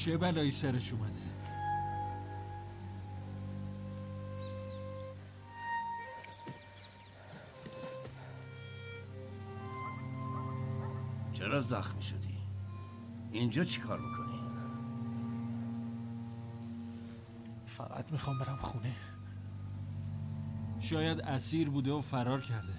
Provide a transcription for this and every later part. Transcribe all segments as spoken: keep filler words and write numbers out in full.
چه بلایی سرش اومده؟ چرا زخمی شدی؟ اینجا چی کار میکنی؟ فقط میخوام برم خونه. شاید اسیر بوده و فرار کرده.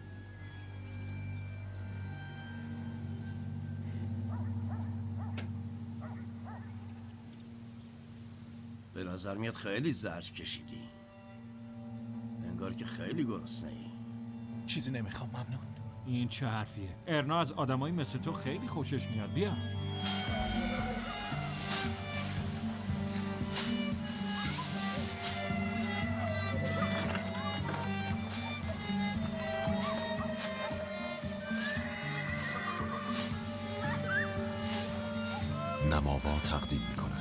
به نظر میاد خیلی زرج کشیدی. انگار که خیلی گرسنه‌ای. چیزی نمیخوام، ممنون. این چه حرفیه؟ ارنا از آدمایی مثل تو خیلی خوشش میاد. بیا. نماوا تقدیم میکنم.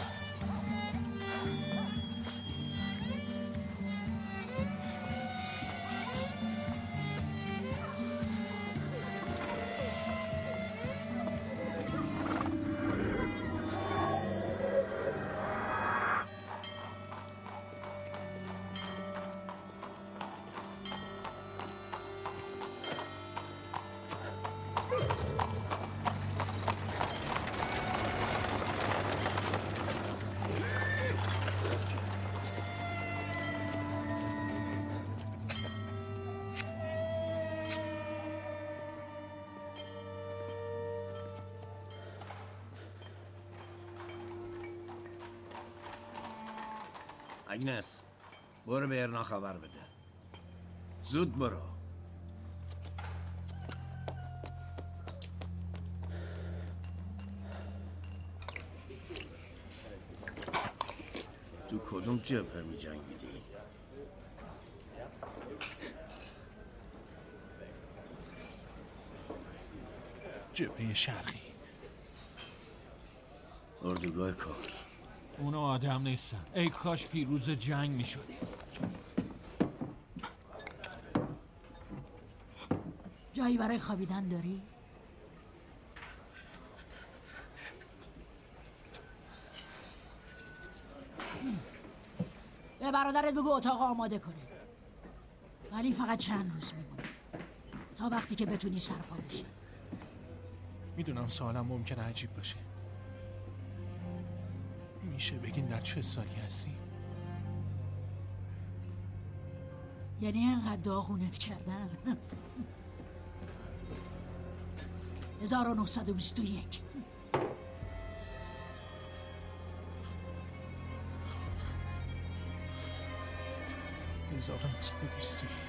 اگنس، برو به ارنا خبر بده. زود برو. تو کدوم جبهه می جنگیدی؟ جبهه شرقی. اردوگاه کار. اونا آدم نیستن. ای کاش پیروز جنگ می شدیم. جایی برای خوابیدن داری؟ به برادرت بگو اتاق آماده کنه. ولی فقط چند روز میمونه، تا وقتی که بتونی سرپا بشی. میدونم سوالم ممکنه عجیب باشه. میشه بگین در چه سالی هستی؟ یعنی انقدر داغونت کردن؟ هزار و نهصد و بیست و یک. هزار و نهصد و بیست و یک.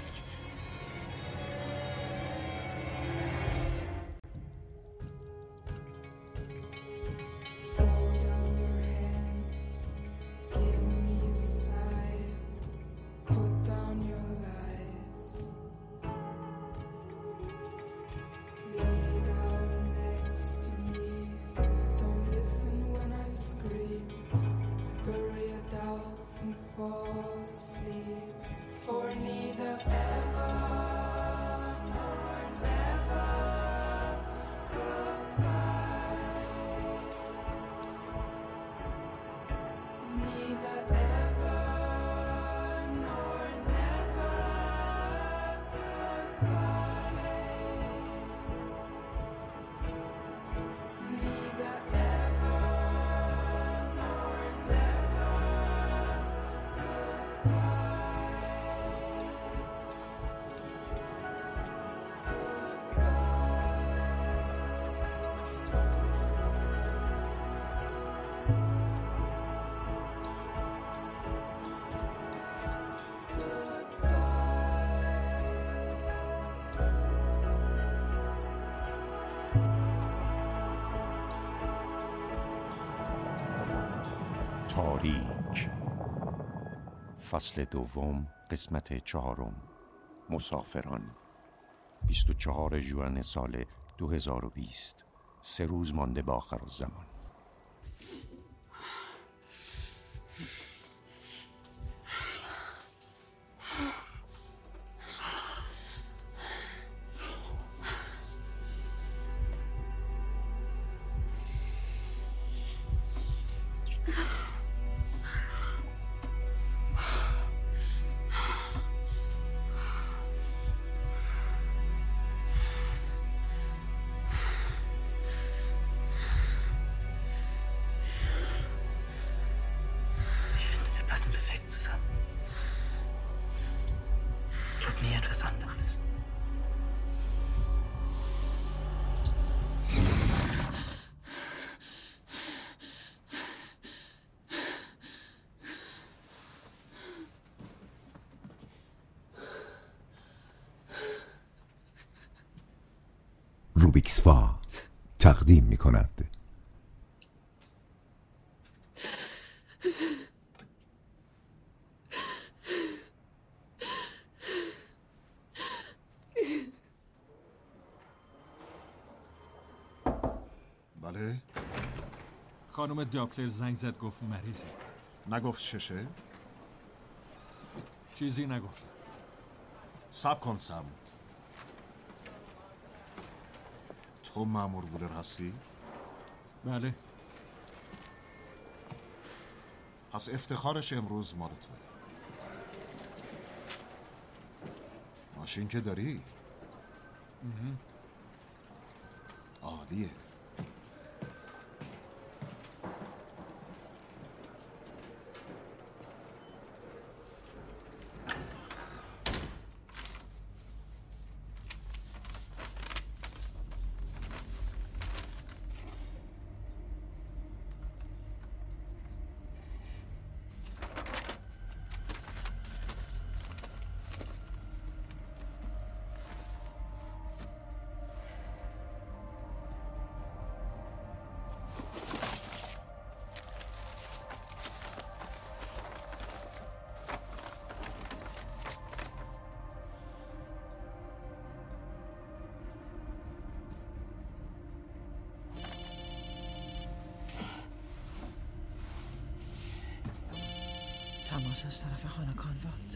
تاریک، فصل دوم، قسمت چهارم. مسافران. بیست و چهارم ژوئن سال دو هزار و بیست. سه روز مانده به آخرالزمان. nicht zusammen. Ich habe nie etwas anderes. روبیکس فا تقدیم می کند بله؟ خانم داپلر زنگ زد گفت مریضه. نگفت چشه؟ چیزی نگفت. سب کن سم. تو مأمور وولر هستی؟ بله. پس افتخارش امروز مال توه. ماشین که داری؟ عالیه. تماس از طرف خانه کانوالد.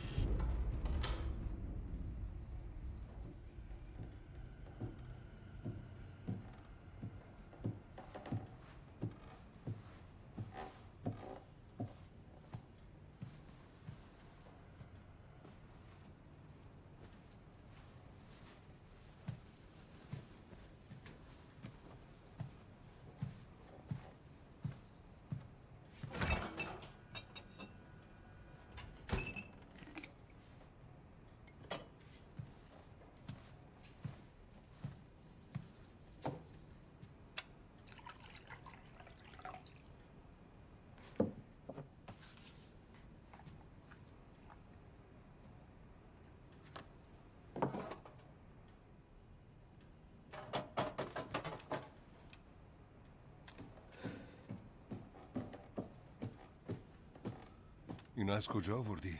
اینو از کجا آوردی؟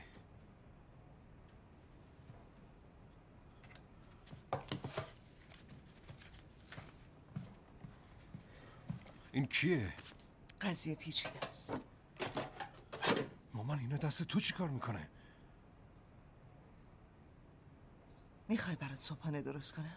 این کیه؟ قضیه پیچیده است. مامان اینا دست تو چی کار میکنه؟ میخوای برات صبحانه درست کنم؟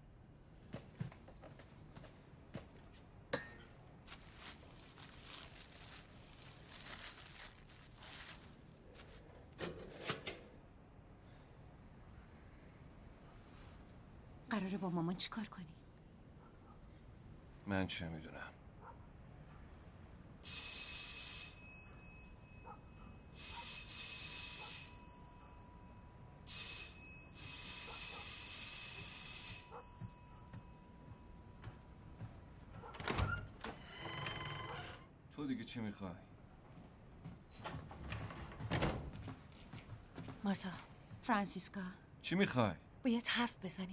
قراره با مامان چی کار کنی؟ من چه میدونم. تو دیگه چی میخوای؟ مارتا، فرانسیسکا، چی میخوای؟ باید حرف بزنیم.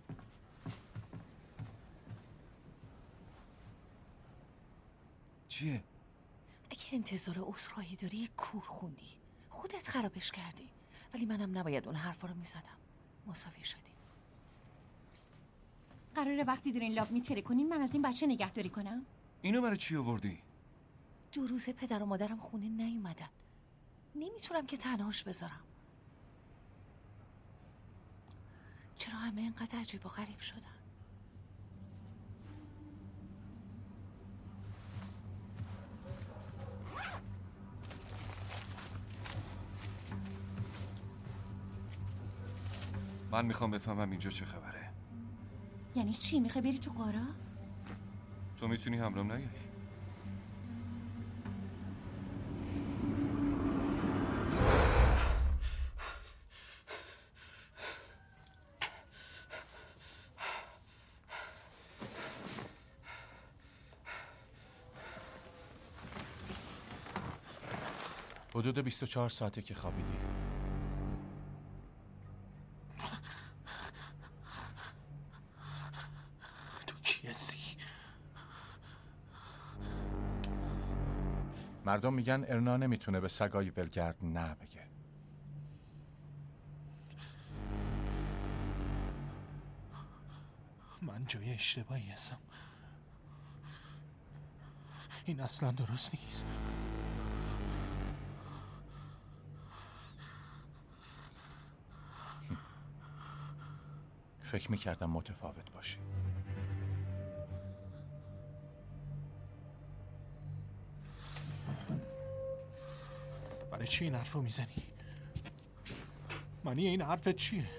چیه؟ اگه انتظار عذرخواهی داری کور خوندی، خودت خرابش کردی. ولی منم نباید اون حرفا رو میزدم. مساوی شدیم. قراره وقتی دارین لاو میتره کنین من از این بچه نگهداری کنم؟ اینو برای چی آوردی؟ دو روزه پدر و مادرم خونه نیومدن. نمیتونم که تنهاش بذارم. چرا همه اینقدر عجیب و غریب شدن؟ من میخوام بفهمم اینجا چه خبره. یعنی چی؟ میخوای بری تو قارا؟ تو میتونی همراهم نیایی؟ حدود بیست و چهار ساعته که خوابیدی. تو کی هستی؟ مردم میگن ارنا نمیتونه به سگای ولگرد نه بگه. من جای اشتباهی هستم. این اصلا درست نیست. فکر میکردم متفاوت باشی. برای چی این حرف رو میزنی؟ معنی این حرفت چیه؟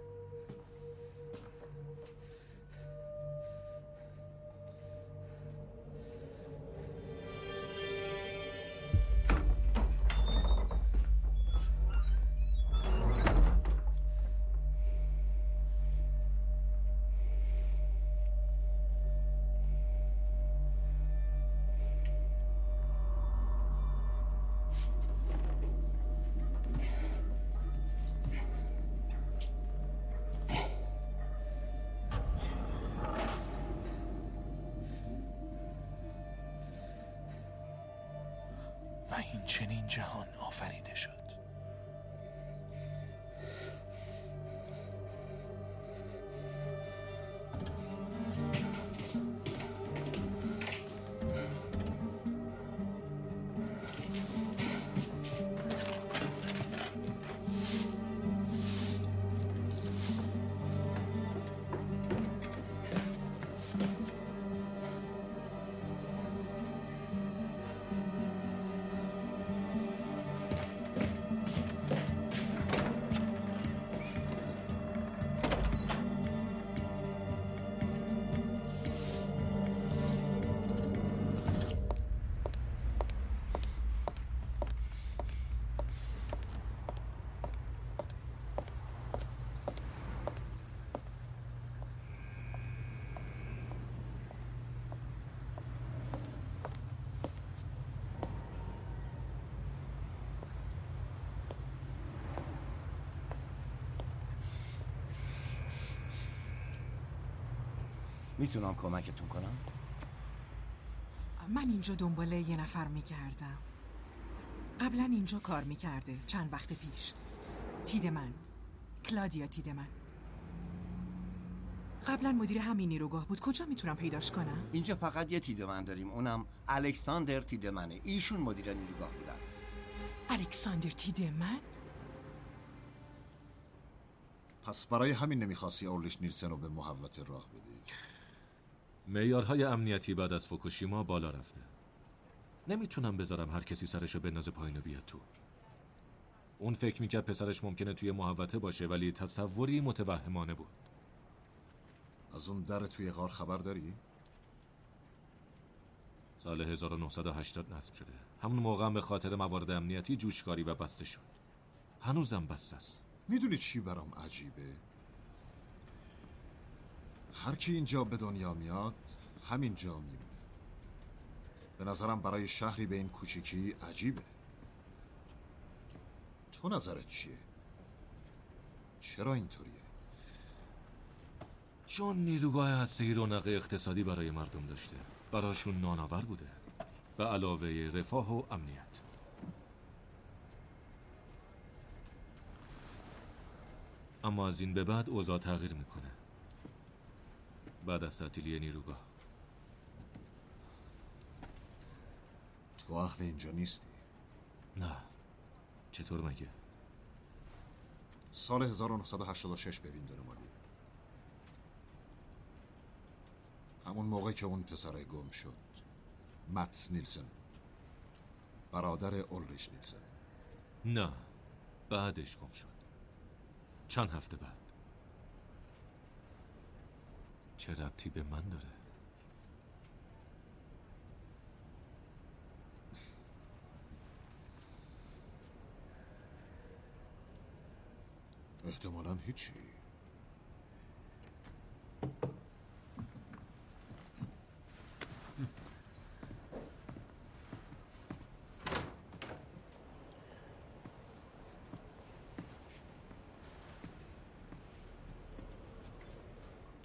و این چنین جهان آفریده شد. میتونم کمکتون کنم؟ من اینجا دنبال یه نفر میگردم. قبلا اینجا کار میکرده چند وقت پیش. تیدمن، کلادیا تیدمن. قبلا مدیر همین نیروگاه بود. کجا میتونم پیداش کنم؟ اینجا فقط یه تیدمن داریم، اونم الکساندر تیدمنه. ایشون مدیر نیروگاه بودن. الکساندر تیدمن؟ پس برای همین نمیخواستی اورلیش نیلسن رو به محوط راه بدی؟ معیارهای امنیتی بعد از فوکوشیما بالا رفته. نمیتونم بذارم هر کسی سرشو بندازه پایین و بیاد تو. اون فکر میکرد پسرش ممکنه توی محوطه باشه، ولی تصوری متوهمانه بود. از اون در توی غار خبر داری؟ سال هزار و نهصد و هشتاد نصب شده. همون موقع هم به خاطر موارد امنیتی جوشکاری و بسته شد. هنوزم بسته است. میدونی چی برام عجیبه؟ هر کی اینجا به دنیا میاد همین جا میمونه. به نظرم برای شهری به این کوچیکی عجیبه. تو نظرت چیه؟ چرا اینطوریه؟ چون نیروگاه هسته‌ای رونق اقتصادی برای مردم داشته. براشون نانآور بوده. به علاوه رفاه و امنیت. اما از این به بعد اوضاع تغییر میکنه. بعد از تعطیلی نیروگاه. تو اهل اینجا نیستی؟ نه. چطور مگه؟ سال هزار و نهصد و هشتاد و شش به ویندون اومدی. همون موقع که اون پسره گم شد. ماتس نیلسن، برادر اولریش نیلسن. نه، بعدش گم شد. چند هفته بعد. چه ربطی به من داره؟ احتمالاً هیچی.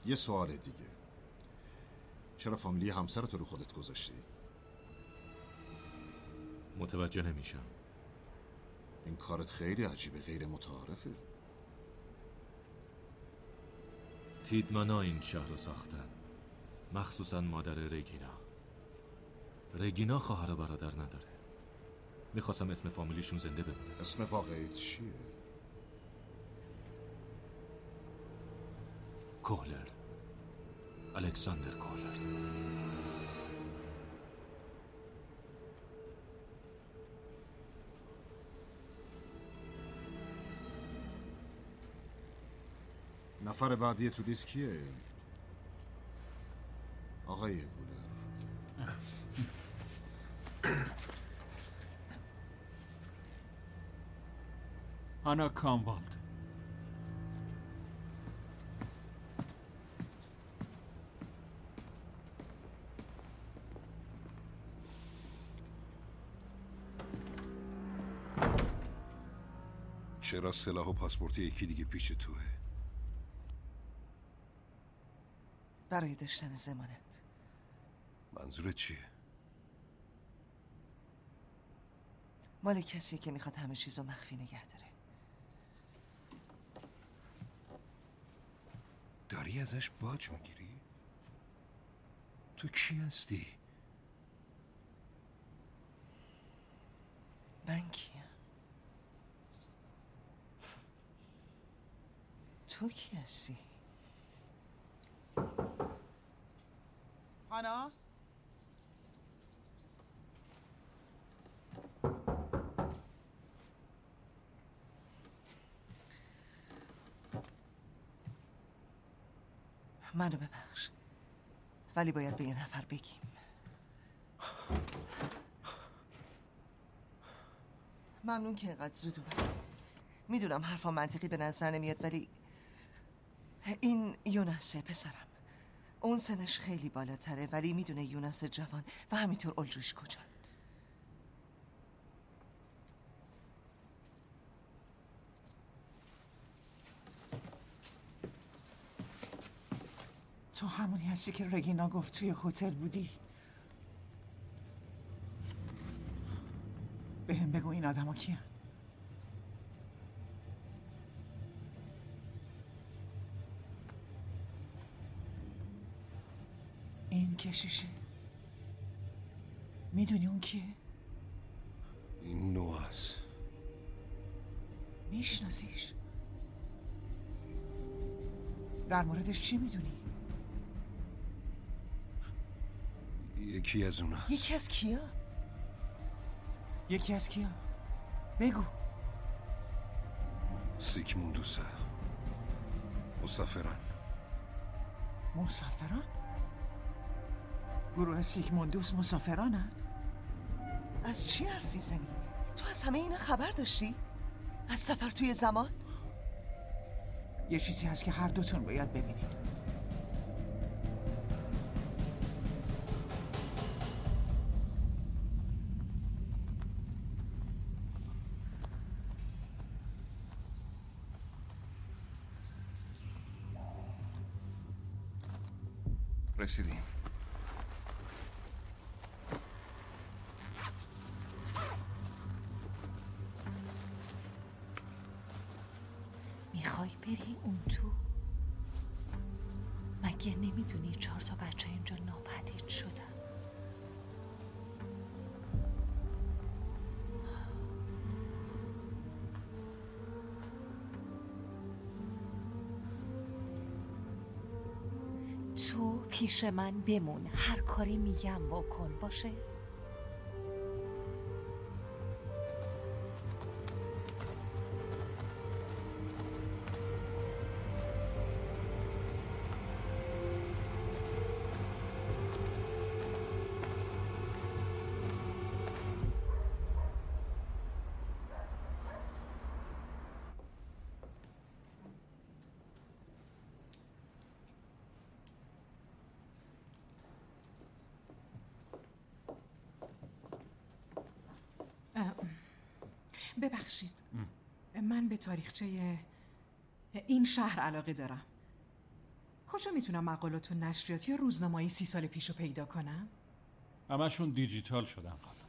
یه سوال دیگه، چرا فامیلی همسرت رو خودت گذاشتی؟ متوجه نمیشم. این کارت خیلی عجیبه، غیر متعارفه. تیدمنا این شهر رو ساختن، مخصوصا مادر رگینا. رگینا خواهر و برادر نداره. میخواستم اسم فامیلیشون زنده بمونه. اسم واقعی چیه؟ کوهلر، الکساندر کوهلر. نفر بعدی تو لیست کیه؟ آقای وولر. آنا کاموالد. چرا سلاح و پاسپورت یکی دیگه پیش توه؟ برای داشتن ضمانت. منظورت چیه؟ مال کسیه که میخواد همه چیزو مخفی نگه داره. داری ازش باج میگیری؟ تو کی هستی؟ من کیم؟ تو کی هستی؟ هانا؟ منو ببخش، ولی باید به یه نفر بگیم. ممنون که اینقدر زود اومد. میدونم حرفا منطقی به نظر نمیاد، ولی این یوناسه پسرم. اون سنش خیلی بالاتره، ولی میدونه یوناس جوان و همینطور اولریش کجا. تو همونی هستی که رگینا گفت توی هتل بودی؟ به هم بگو این آدم ها کیه؟ این کشیشه میدونی اون کیه؟ این نواز. میشناسیش؟ در موردش چی میدونی؟ یکی از اون هست. یکی از کیا؟ یکی از کیا؟ بگو. سیگموندوسه. مسافران. مسافران؟ گروه سیگموندوس مسافرانن؟ از چی حرف میزنی؟ تو از همه اینا خبر داشتی؟ از سفر توی زمان؟ یه چیزی هست که هر دوتون باید ببینید. رسیدیم. میخوای بری اون تو؟ مگه نمیدونی چهار تا بچه اینجا ناپدید شدن؟ تو پیش من بمون، هر کاری میگم بکن، باشه؟ ببخشید، من به تاریخچه این شهر علاقه دارم. کجا میتونم مقالات و نشریات یا روزنامه‌ای سی سال پیشو پیدا کنم؟ همشون دیجیتال شدن خانم.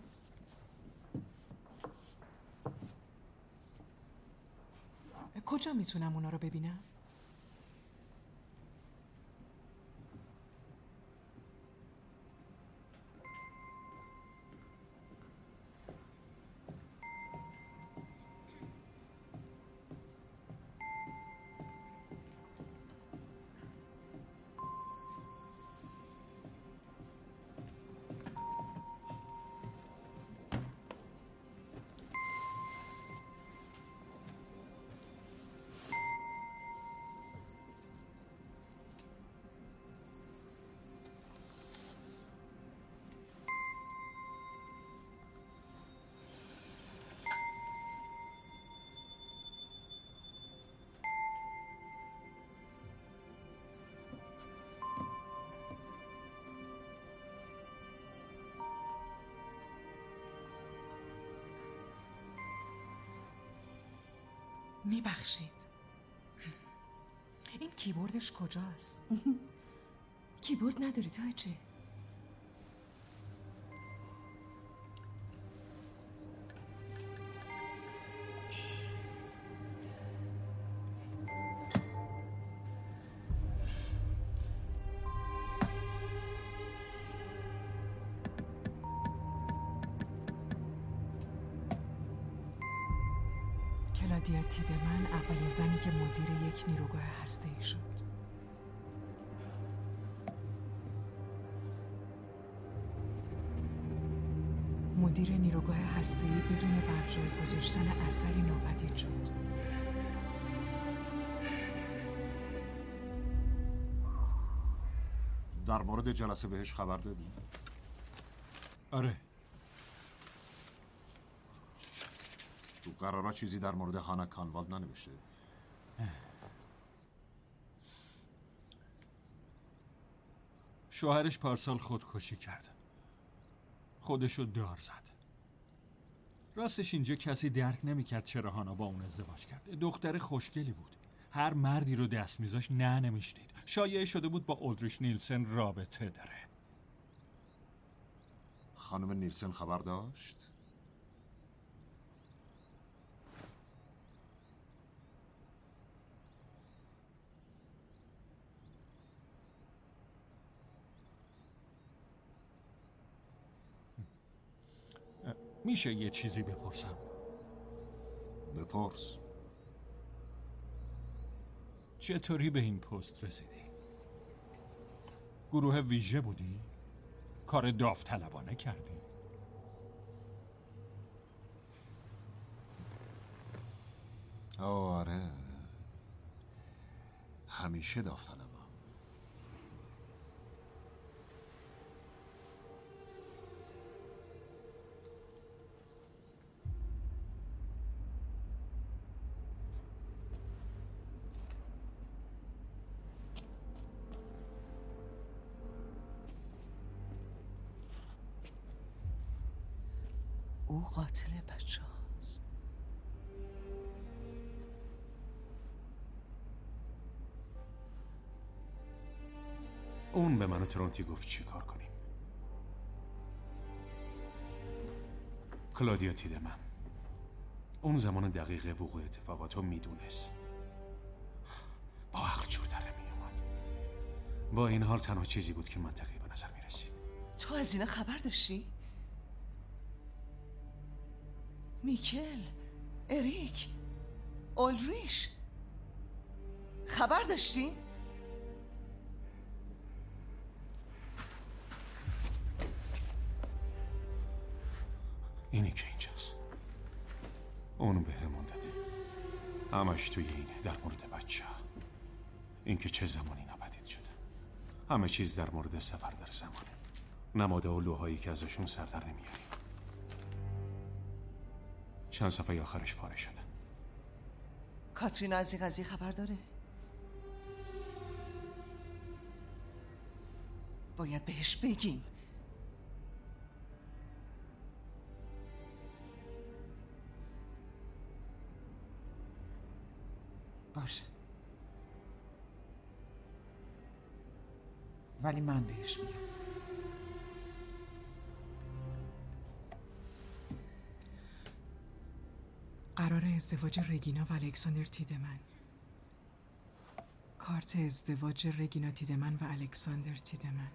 کجا میتونم اونا رو ببینم؟ میبخشید، این کیبوردش کجاست؟ کیبورد نداری تاجه؟ کلادیا تیدمن اولین زنی که مدیر یک نیروگاه هسته‌ای شد. مدیر نیروگاه هسته‌ای بدون بر جای گذاشتن اثری ناپدید شد. در مورد جلسه بهش خبر دادی؟ آره. تو قرارا چیزی در مورد هانا کانوالد ننوشته؟ شوهرش پارسال خودکشی کرد. خودشو دار زد. راستش اینجا کسی درک نمیکرد چرا هانا با اون ازدواج کرد. دختر خوشگلی بود. هر مردی رو دست میذاشت نه نمیشنید. شایعه شده بود با اولدریش نیلسن رابطه داره. خانم نیلسن خبر داشت؟ میشه یه چیزی بپرسم؟ بپرس. چطوری به این پست رسیدی؟ گروه ویژه بودی؟ کار داوطلبانه کردی؟ آره، همیشه داوطلبم. او قاتل بچه هاست. اون به من و ترونتی گفت چی کار کنیم. کلادیا تیدمن اون زمان دقیق وقوع اتفاقات رو میدونست. با عقل جور در میومد. با این حال تنها چیزی بود که منطقی به نظر میرسید. تو از اینا خبر داشتی؟ میکل، اریک، اولریش خبر داشتی؟ اینی که اینجاست. اونو به همون داده. همش توی اینه، در مورد بچه ها. این که چه زمانی ناپدید شده. همه چیز در مورد سفر در زمانه. نماده و لوهایی که ازشون سر در نمیاری. چند صفحه آخرش پاره شده. کاترینا از این قضیه خبر داره؟ باید بهش بگیم. باشه. ولی من بهش میگم. قرار ازدواج رگینا و الکساندر تیدمن. کارت ازدواج رگینا تیدمن و الکساندر تیدمن.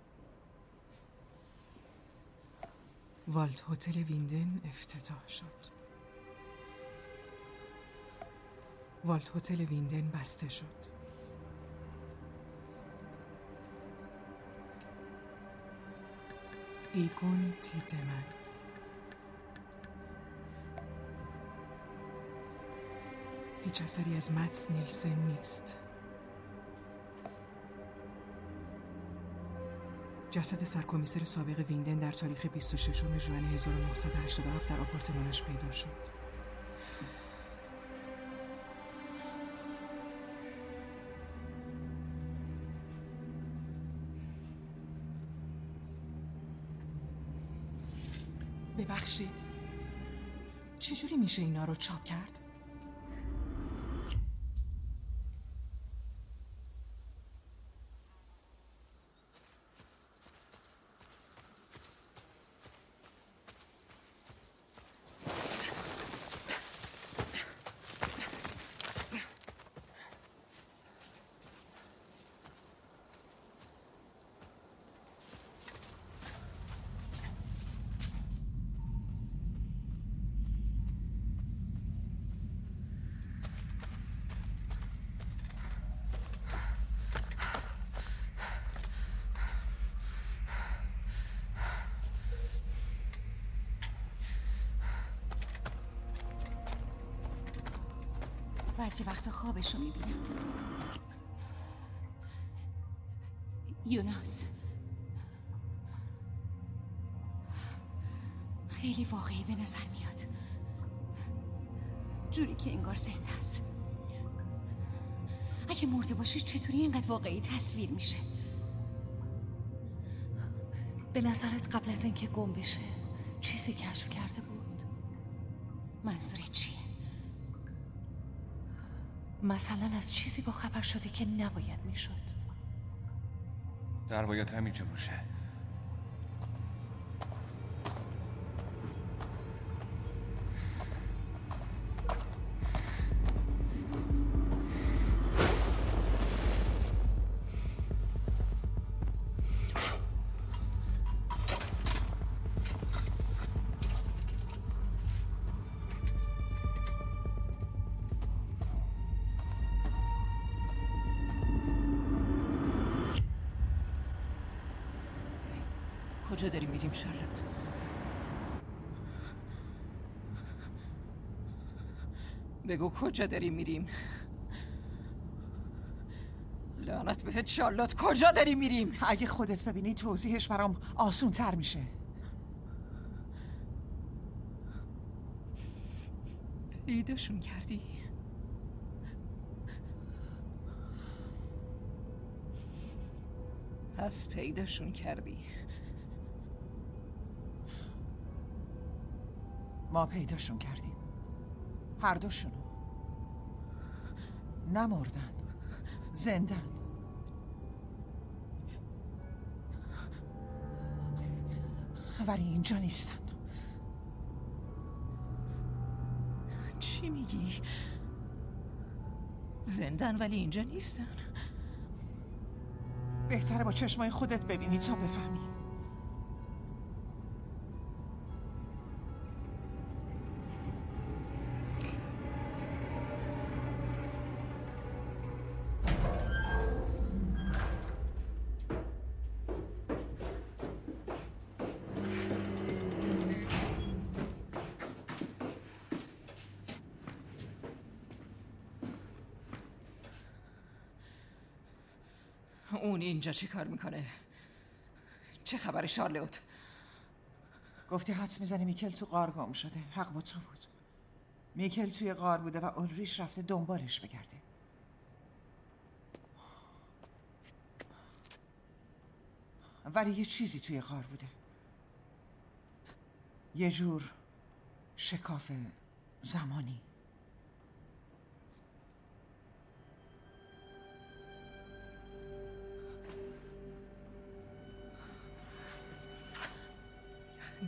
والت هتل ویندن افتتاح شد. والت هتل ویندن بسته شد. ایگون تیدمن. هیچ اثری از مدس نیلسن نیست. جسد سرکمیسر سابق ویندن در تاریخ بیست و ششم ژوئن هزار و نهصد و هشتاد و هفت در آپارتمانش پیدا شد. ببخشید، چجوری میشه اینا رو چاپ کرد؟ بعضی وقتا خوابشو میبینم. یوناس خیلی واقعی به نظر میاد، جوری که انگار زنده است. اگه مرده باشی چطوری اینقدر واقعی تصویر میشه؟ به نظرت قبل از اینکه گم بشه چیزی کشف کرده بود؟ منظورت چیه؟ مثلا از چیزی با خبر شده که نباید میشد. در باید همینجا باشه. کجا داری میریم شارلوت؟ بگو کجا داری میریم؟ لعنت بهت شارلوت، کجا داری میریم؟ اگه خودت ببینی توضیحش برام آسون تر میشه. پیداشون کردی؟ پس پیداشون کردی. ما پیداشون کردیم، هر دوشونو. نمردن، زندن. ولی اینجا نیستن. چی میگی؟ زندن ولی اینجا نیستن؟ بهتره با چشمای خودت ببینی تا بفهمی. اون اینجا چی کار میکنه؟ چه خبر شارلوت؟ گفتی حدس میزنی میکل تو غار گم شده. حق با تو بود. میکل توی غار بوده و اولریش رفته دنبالش بگرده. ولی یه چیزی توی غار بوده، یه جور شکاف زمانی.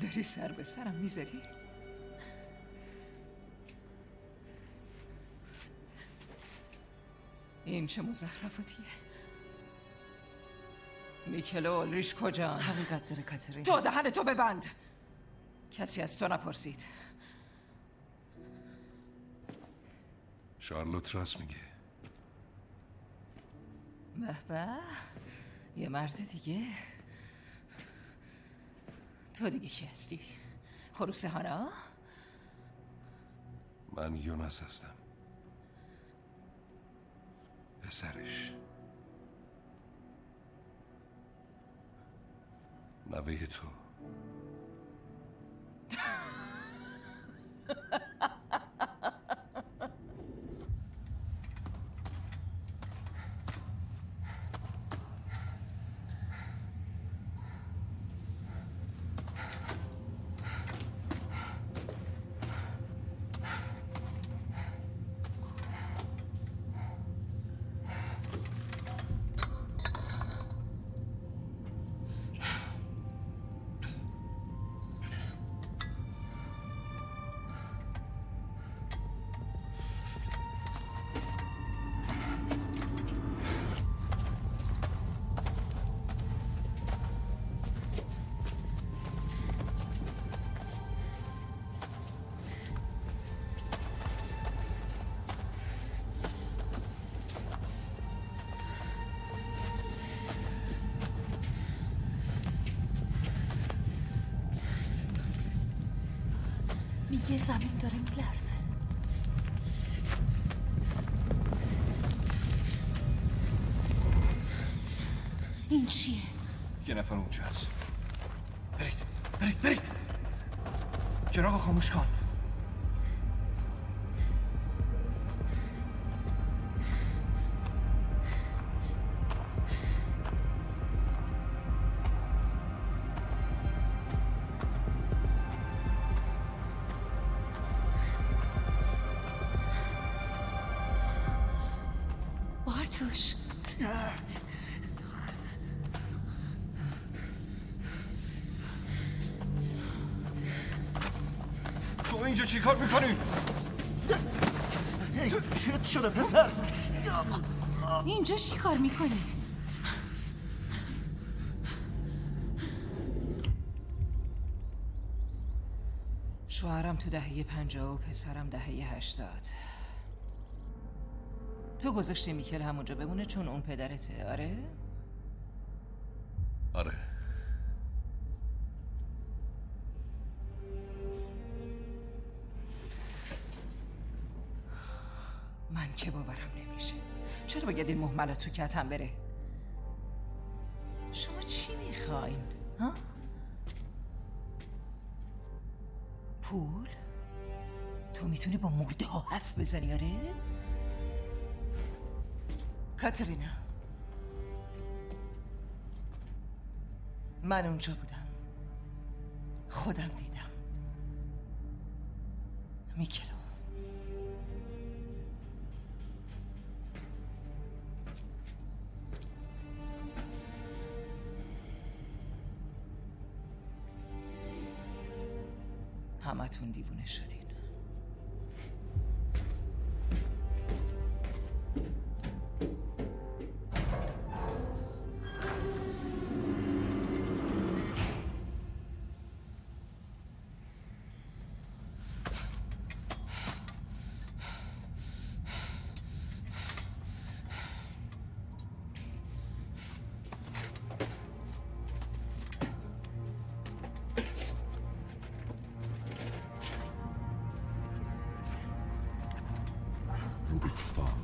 داری سر به سرم میذاری؟ این چه مزخرفاتیه؟ میکل و اولریش کجان؟ حقیقت داره کاترین. تو دهن تو ببند. کسی از تو نپرسید. شارلوت راست میگه. به به، یه مرد دیگه. تو دیگه کی هستی؟ خروس هانا؟ من یوناس هستم، پسرش، نوه تو. میگه زمین داره میلرزه. این چیه؟ یه نفر اونجا هست. برید برید برید. چراغ خاموش کن. بارتوش، تو اینجا چی کار میکنی؟ چت شده پسر؟ اینجا چی کار میکنی؟ شوهرم تو دهه پنجاه و پسرم دهه هشتاد. تو گذاشتی میکل همونجا بمونه چون اون پدرته، آره؟ آره. من که باورم نمیشه. چرا باید این مهملات تو کتم بره؟ شما چی میخواین؟ ها؟ پول؟ تو میتونی با مرده ها حرف بزنی، آره؟ کاترینا، من اونجا بودم، خودم دیدم میکلو. همتون دیوونه شدین. روبیکس فام.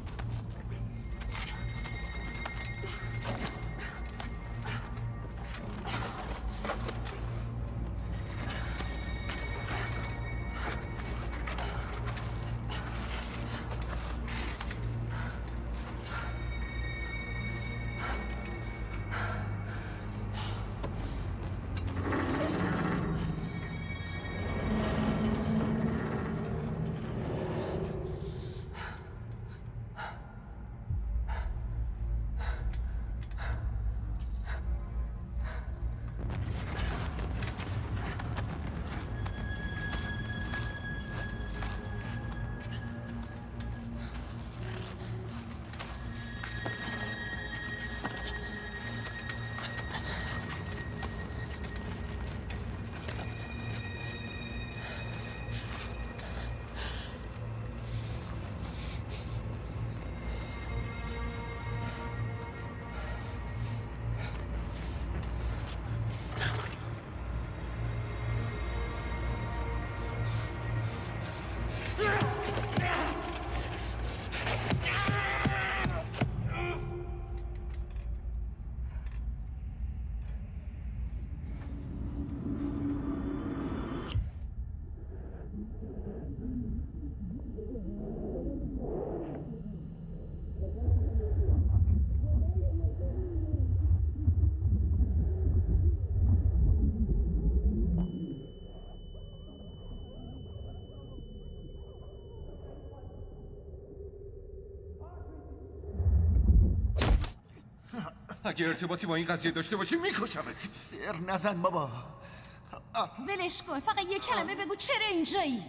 اگه ارتباطی با این قضیه داشته باشی میکشمت. سر نزن بابا. ولش کن، فقط یه کلمه بگو چرا اینجایی.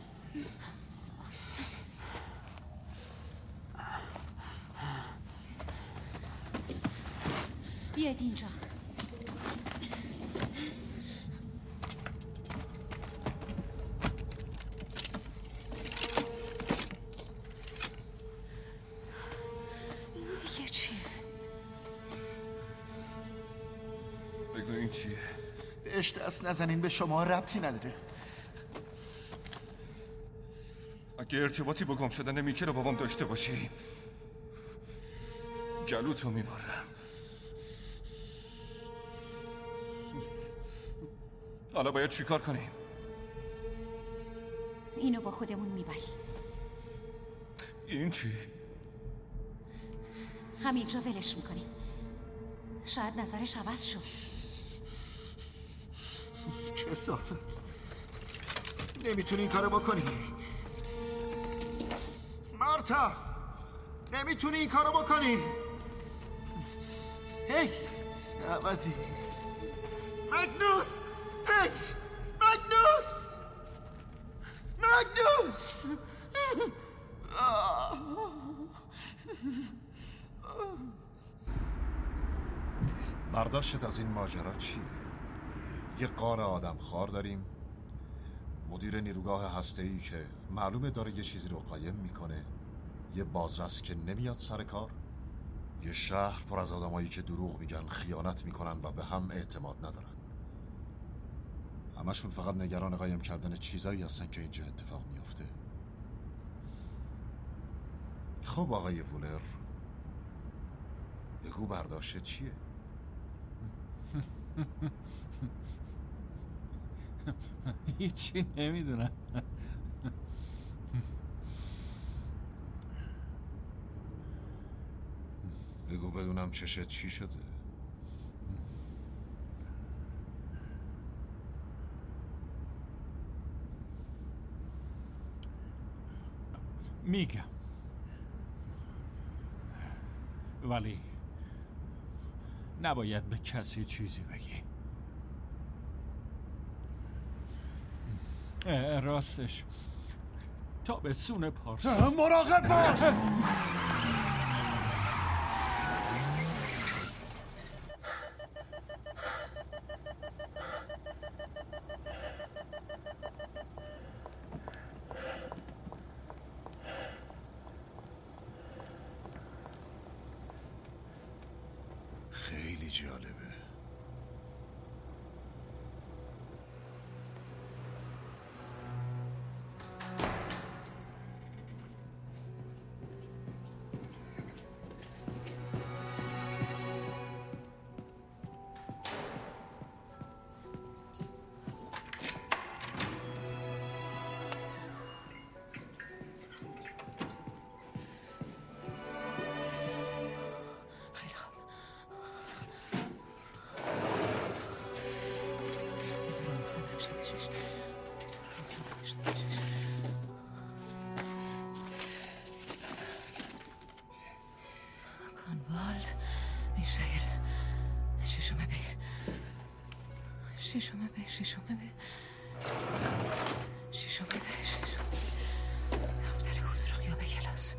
بیاید اینجا. این دیگه چیه؟ بگو این چیه؟ بهش دست نزنین، به شما ربطی نداره. اگه ارتباطی با گم شدن میکر و بابام داشته باشی گلوتو میبرم. حالا باید چیکار کنیم؟ اینو با خودمون میبریم. این چی؟ همینجا ولش میکنیم. شاید نظرش عوض شد. کثافت. نمیتونی این کارو بکنی. مارتا نمیتونی این کارو بکنی. هی عوضی. مگنوس. هی مگنوس. مگنوس. برداشتت از این ماجرا چیه؟ یه غار آدم خار داریم، مدیر نیروگاه هسته‌ای که معلومه داره یه چیزی رو قایم میکنه، یه بازرس که نمیاد سر کار، یه شهر پر از آدمایی که دروغ میگن، خیانت میکنن و به هم اعتماد ندارن. همشون فقط نگران قایم کردن چیزایی هستن که اینجا اتفاق میفته. خب آقای وولر، بگو برداشت چیه؟ هیچی نمیدونم. بگو بدونم چشت چی شده. میگم، ولی نباید به کسی چیزی بگی. راستش تابستون پارس. مراقب باش. خیلی جالبه. کانوالد میشیل ششمه به ششمه به ششمه به ششمه به ششمه دفتر حضور غیاب کلاس.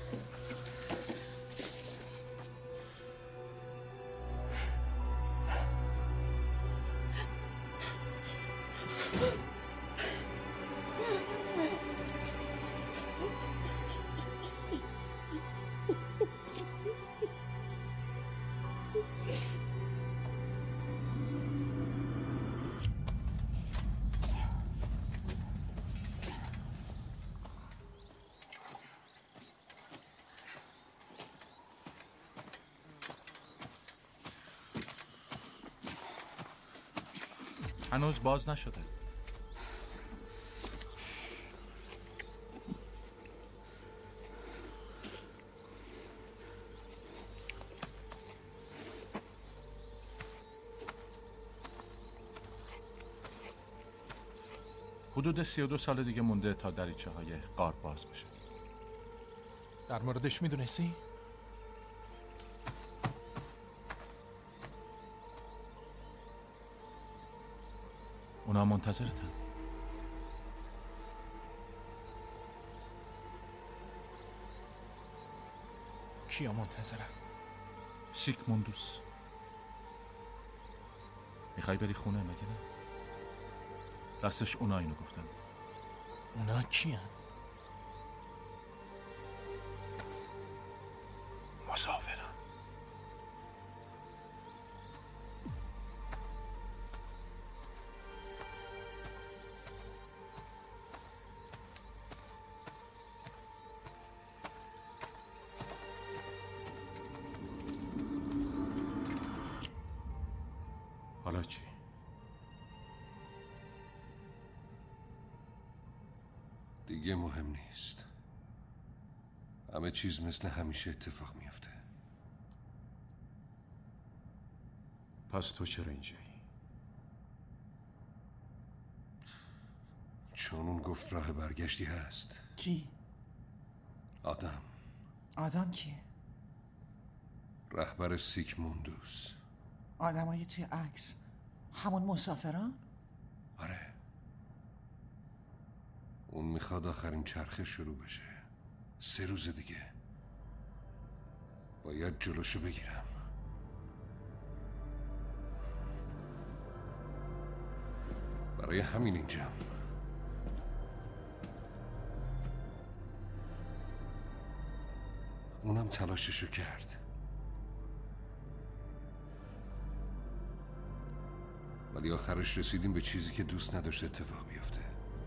هنوز باز نشده. حدود سی و دو سال دیگه مونده تا دریچه های غار باز بشه. در موردش میدونستی؟ اونا منتظرتن. کیا منتظرن؟ سیگموندوس. میخوای بری خونه مگه نه؟ راستش اونا اینو گفتن. اونا کیان؟ مسافرن. حالا چی؟ دیگه مهم نیست. همه چیز مثل همیشه اتفاق میفته. پس تو چرا اینجایی؟ چون اون گفت راه برگشتی هست. کی؟ آدم. آدم کیه؟ رهبر سیگموندوس. آدمای توی عکس همون مسافران؟ آره. اون میخواد آخرین چرخه شروع بشه. سه روز دیگه. باید جلوشو بگیرم. برای همین اینجام. اونم تلاششو کرد. ولی آخرش رسیدیم به چیزی که دوست نداشت اتفاق بیفته.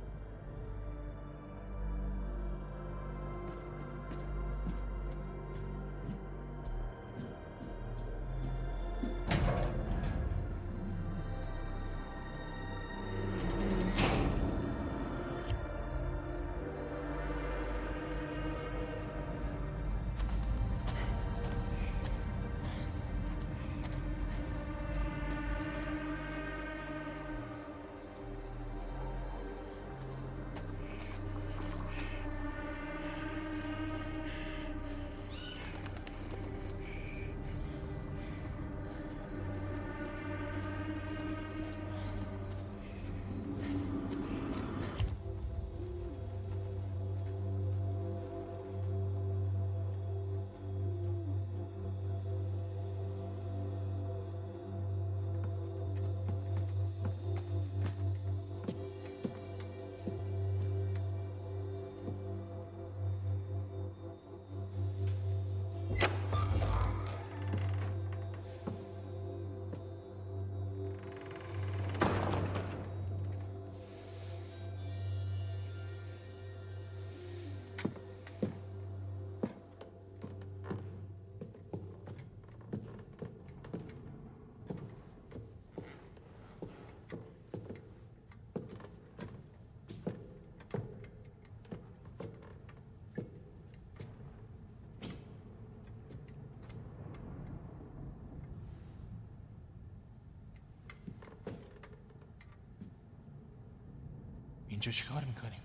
اینجا چیکار میکنیم؟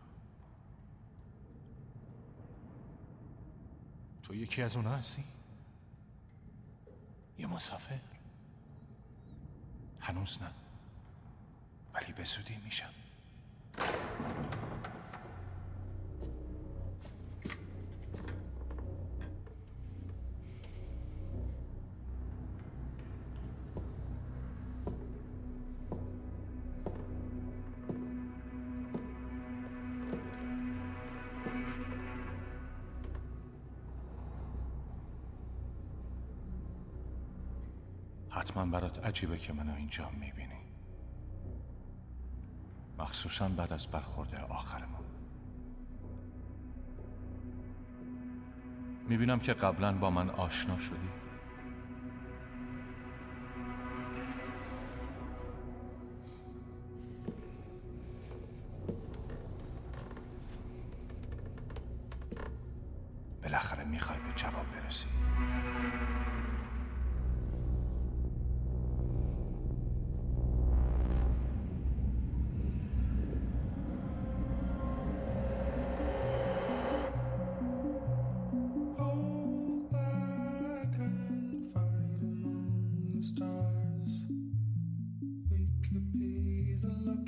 تو یکی از اونا هستی؟ یه مسافر؟ هنوز نه، ولی به زودی میشم. حتما برات عجیبه که منو اینجا میبینی، مخصوصا بعد از برخورد آخرمون. میبینم که قبلا با من آشنا شدی. بالاخره میخوای به جواب برسی. Stars, we could be the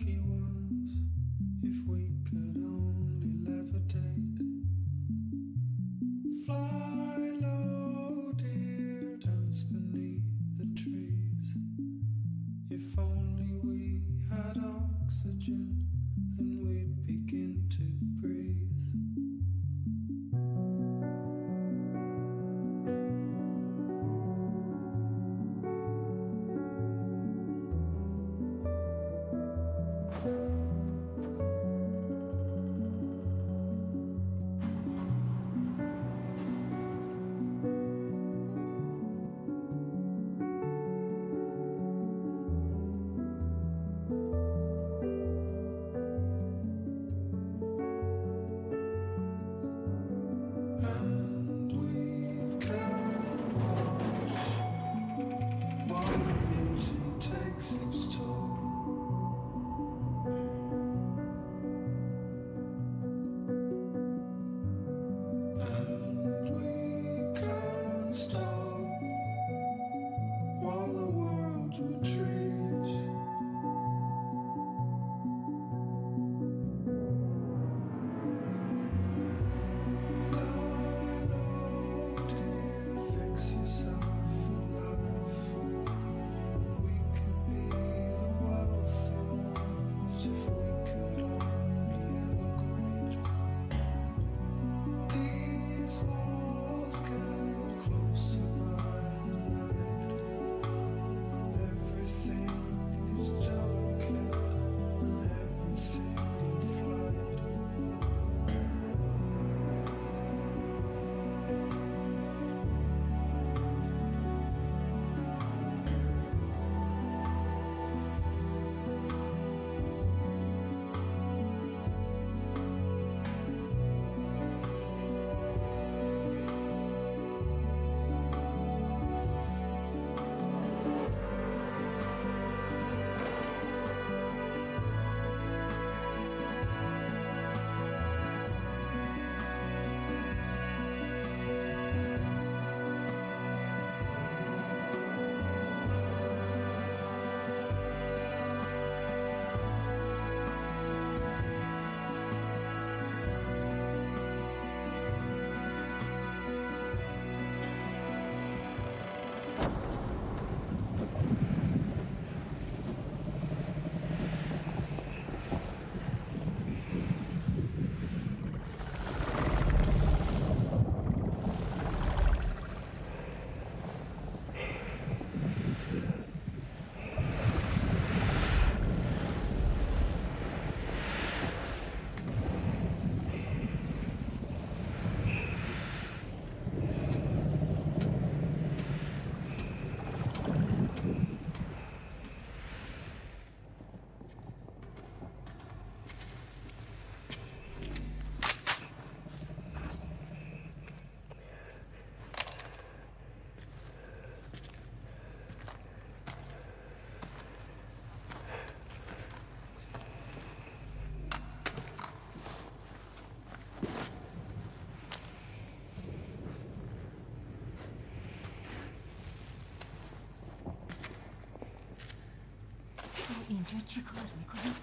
اینجا چی کار میکنی؟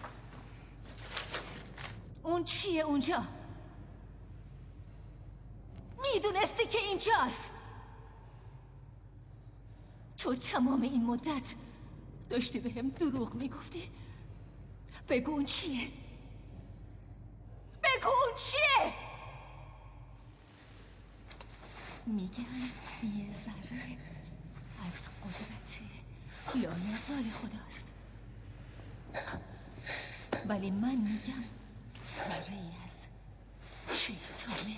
اون چیه اونجا؟ میدونستی که اینجاست؟ تو تمام این مدت داشتی به هم دروغ میگفتی؟ بگو اون چیه؟ بگو اون چیه؟ میگن یه ذره از قدرت لایزال خداست، ولی من میگم ذره ای از شیطانه.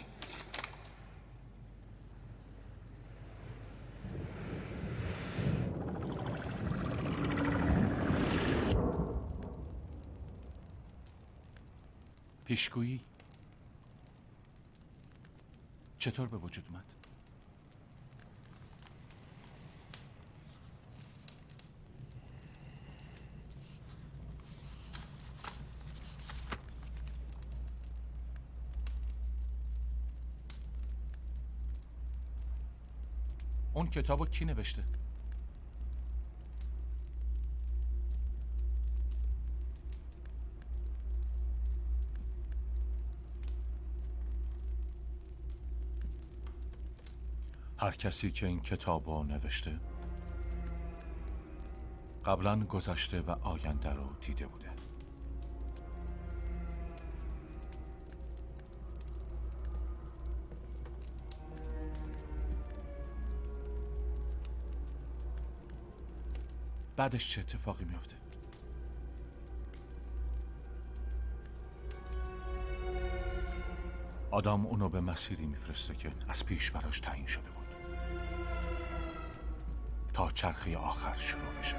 پیشگویی چطور به وجود اومد؟ اون کتابو کی نوشته؟ هر کسی که این کتاب رو نوشته قبلا گذشته و آینده رو دیده بوده. بعدش چه اتفاقی میفته؟ آدم اونو به مسیری میفرسته که از پیش براش تعیین شده بود تا چرخه آخر شروع بشه.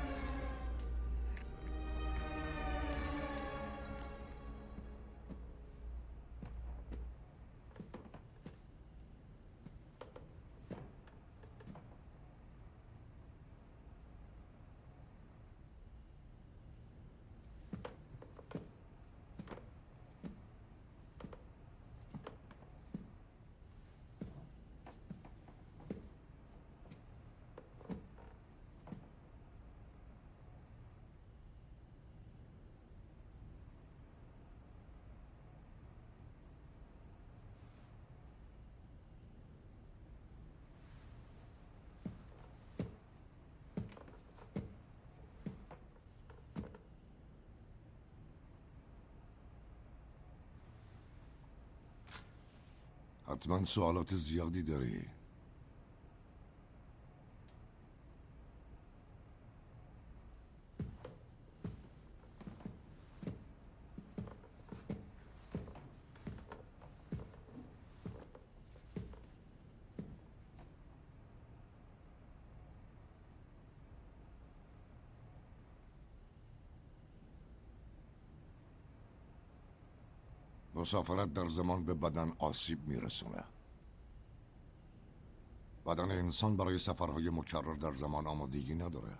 حتما سوالات زیادی داری. مسافرت در زمان به بدن آسیب میرسونه. بدن انسان برای سفرهای مکرر در زمان آمادگی نداره.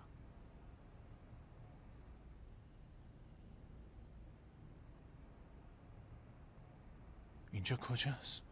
اینجا کجاست؟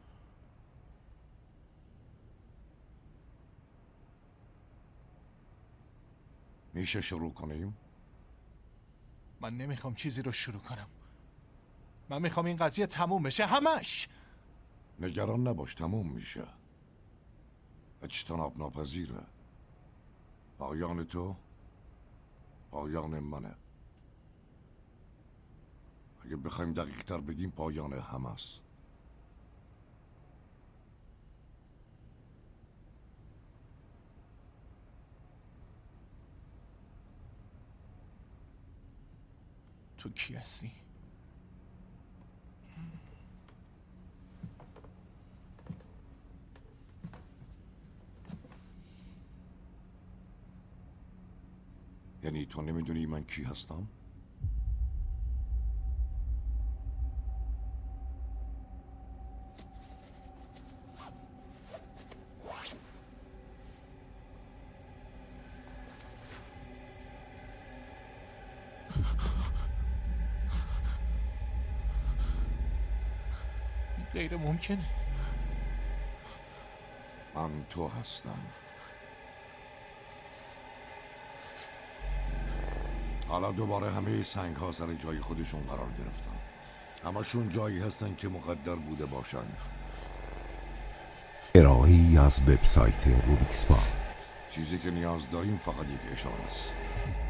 میشه شروع کنیم؟ من نمیخوام چیزی رو شروع کنم. من میخوام این قضیه تموم بشه، همش. نگران نباش، تموم میشه. اجتناب ناپذیره. پایان تو پایان منه. اگه بخوایم دقیق تر بگیم پایان همه است. تو کی هستی؟ یعنی تو نمیدونی من کی هستم؟ غیر ممکنه. من تو هستم. حالا دوباره همه سنگ ها سر جای خودشون قرار گرفتن. همشون جایی هستن که مقدر بوده باشن. ارائه‌ای از وبسایت روبیکس فام. چیزی که نیاز داریم فقط یک اشاره است.